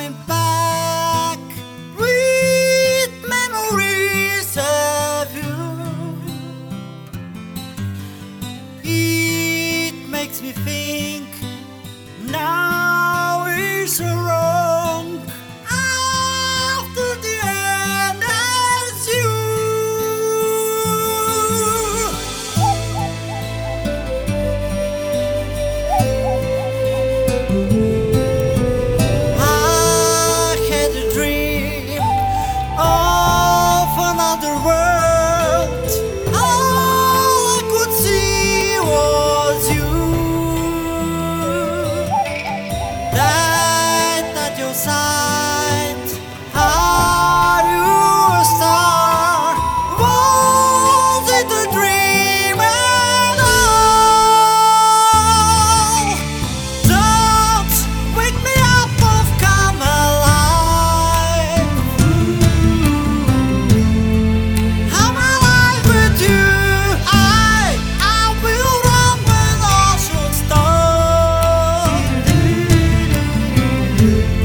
I'm back with memories of you. It makes me think now is wrong. After the end is you. I had a dream of another world. All I could see was you. Right at your side, are you a star? Was it a dream at all? Don't wake me up, I've come alive. I'm alive with you. I will run when I should stop.